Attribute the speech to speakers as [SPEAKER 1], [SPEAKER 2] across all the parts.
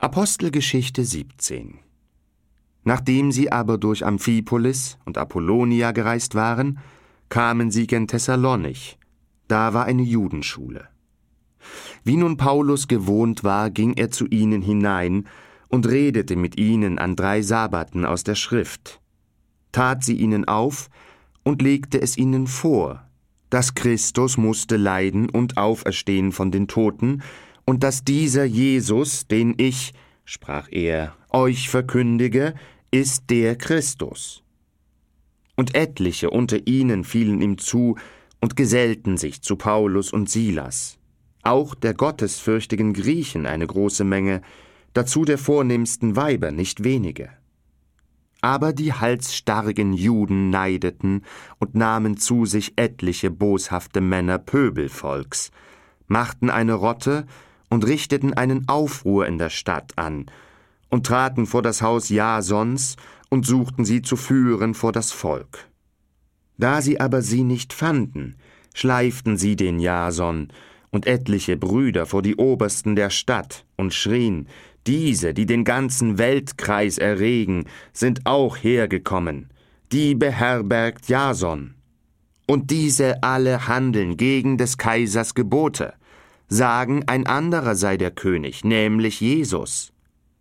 [SPEAKER 1] Apostelgeschichte 17. Nachdem sie aber durch Amphipolis und Apollonia gereist waren, kamen sie gen Thessalonich. Da war eine Judenschule. Wie nun Paulus gewohnt war, ging er zu ihnen hinein und redete mit ihnen an 3 Sabbaten aus der Schrift, tat sie ihnen auf und legte es ihnen vor, dass Christus musste leiden und auferstehen von den Toten und dass dieser Jesus, den ich, sprach er, euch verkündige, ist der Christus. Und etliche unter ihnen fielen ihm zu und gesellten sich zu Paulus und Silas, auch der gottesfürchtigen Griechen eine große Menge, dazu der vornehmsten Weiber nicht wenige. Aber die halsstarrigen Juden neideten und nahmen zu sich etliche boshafte Männer Pöbelvolks, machten eine Rotte und richteten einen Aufruhr in der Stadt an und traten vor das Haus Jasons und suchten sie zu führen vor das Volk. Da sie aber sie nicht fanden, schleiften sie den Jason und etliche Brüder vor die Obersten der Stadt und schrien: Diese, die den ganzen Weltkreis erregen, sind auch hergekommen, die beherbergt Jason. Und diese alle handeln gegen des Kaisers Gebote, sagen, ein anderer sei der König, nämlich Jesus.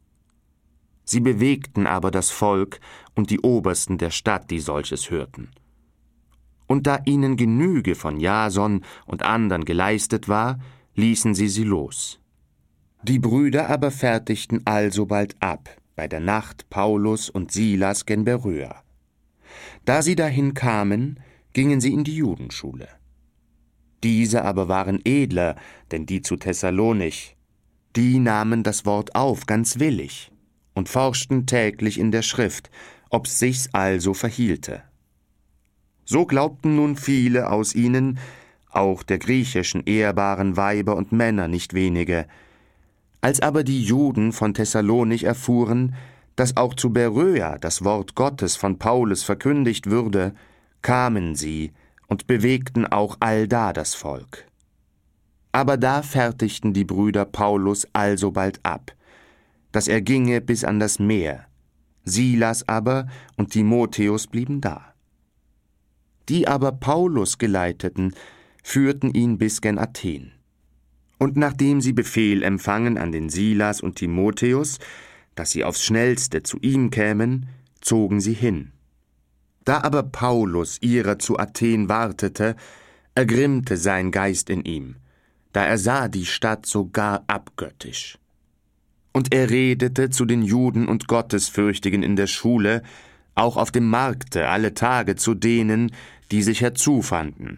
[SPEAKER 1] Sie bewegten aber das Volk und die Obersten der Stadt, die solches hörten. Und da ihnen Genüge von Jason und andern geleistet war, ließen sie los. Die Brüder aber fertigten alsobald ab, bei der Nacht Paulus und Silas gen Beröa. Da sie dahin kamen, gingen sie in die Judenschule. Diese aber waren edler, denn die zu Thessalonich. Die nahmen das Wort auf ganz willig und forschten täglich in der Schrift, ob's sich's also verhielte. So glaubten nun viele aus ihnen, auch der griechischen ehrbaren Weiber und Männer nicht wenige. Als aber die Juden von Thessalonich erfuhren, dass auch zu Beröa das Wort Gottes von Paulus verkündigt würde, kamen sie und bewegten auch allda das Volk. Aber da fertigten die Brüder Paulus alsobald ab, dass er ginge bis an das Meer. Silas aber und Timotheus blieben da. Die aber Paulus geleiteten, führten ihn bis gen Athen. Und nachdem sie Befehl empfangen an den Silas und Timotheus, dass sie aufs Schnellste zu ihm kämen, zogen sie hin. Da aber Paulus ihrer zu Athen wartete, ergrimmte sein Geist in ihm, da er sah die Stadt so gar abgöttisch. Und er redete zu den Juden und Gottesfürchtigen in der Schule, auch auf dem Markte alle Tage zu denen, die sich herzufanden.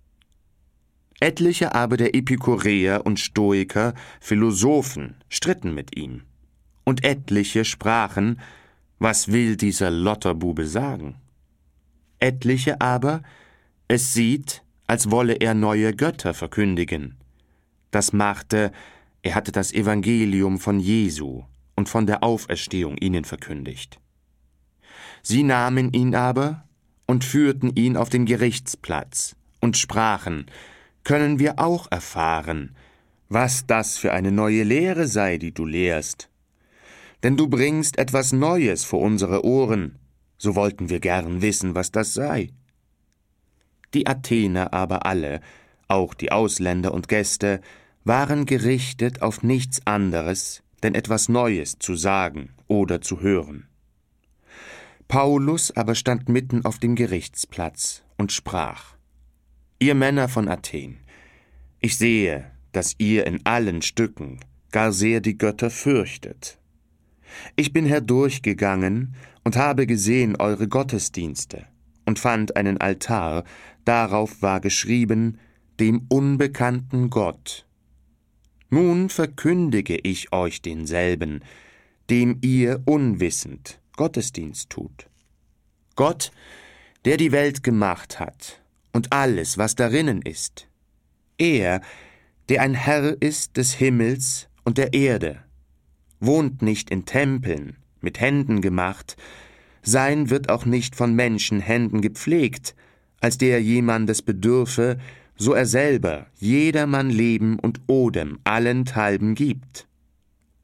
[SPEAKER 1] Etliche aber der Epikureer und Stoiker, Philosophen, stritten mit ihm. Und etliche sprachen: Was will dieser Lotterbube sagen? Etliche aber, es sieht, als wolle er neue Götter verkündigen. Das machte, er hatte das Evangelium von Jesu und von der Auferstehung ihnen verkündigt. Sie nahmen ihn aber und führten ihn auf den Gerichtsplatz und sprachen: Können wir auch erfahren, was das für eine neue Lehre sei, die du lehrst? Denn du bringst etwas Neues vor unsere Ohren, so wollten wir gern wissen, was das sei. Die Athener aber alle, auch die Ausländer und Gäste, waren gerichtet auf nichts anderes, denn etwas Neues zu sagen oder zu hören. Paulus aber stand mitten auf dem Gerichtsplatz und sprach: Ihr Männer von Athen, ich sehe, dass ihr in allen Stücken gar sehr die Götter fürchtet. Ich bin herdurchgegangen und habe gesehen eure Gottesdienste und fand einen Altar, darauf war geschrieben: Dem unbekannten Gott. Nun verkündige ich euch denselben, dem ihr unwissend Gottesdienst tut. Gott, der die Welt gemacht hat und alles, was darinnen ist. Er, der ein Herr ist des Himmels und der Erde, wohnt nicht in Tempeln, mit Händen gemacht, sein wird auch nicht von Menschenhänden gepflegt, als der jemandes bedürfe, so er selber jedermann Leben und Odem allenthalben gibt.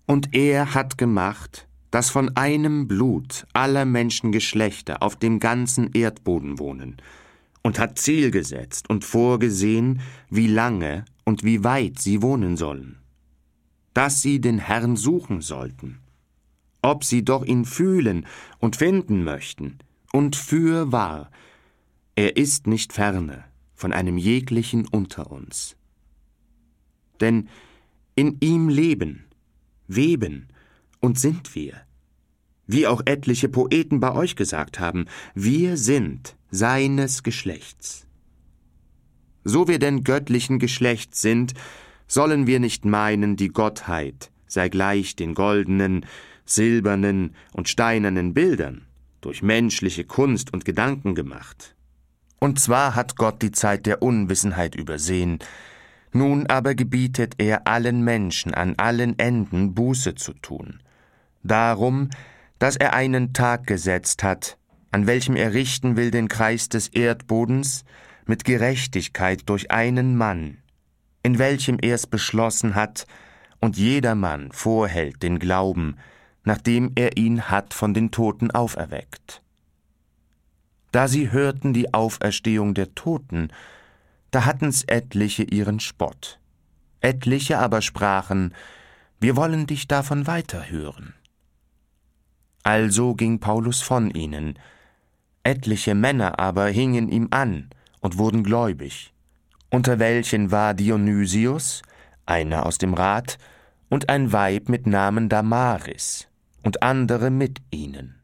[SPEAKER 1] Und er hat gemacht, dass von einem Blut aller Menschengeschlechter auf dem ganzen Erdboden wohnen, und hat Ziel gesetzt und vorgesehen, wie lange und wie weit sie wohnen sollen, dass sie den Herrn suchen sollten, ob sie doch ihn fühlen und finden möchten, und fürwahr, er ist nicht ferne von einem jeglichen unter uns. Denn in ihm leben, weben und sind wir. Wie auch etliche Poeten bei euch gesagt haben, wir sind seines Geschlechts. So wir denn göttlichen Geschlechts sind, sollen wir nicht meinen, die Gottheit sei gleich den goldenen, silbernen und steinernen Bildern durch menschliche Kunst und Gedanken gemacht. Und zwar hat Gott die Zeit der Unwissenheit übersehen, nun aber gebietet er allen Menschen an allen Enden Buße zu tun. Darum, dass er einen Tag gesetzt hat, an welchem er richten will den Kreis des Erdbodens mit Gerechtigkeit durch einen Mann, in welchem er es beschlossen hat, und jedermann vorhält den Glauben, nachdem er ihn hat von den Toten auferweckt. Da sie hörten die Auferstehung der Toten, da hatten's etliche ihren Spott. Etliche aber sprachen, wir wollen dich davon weiterhören. Also ging Paulus von ihnen. Etliche Männer aber hingen ihm an und wurden gläubig, unter welchen war Dionysius, einer aus dem Rat, und ein Weib mit Namen Damaris, und andere mit ihnen.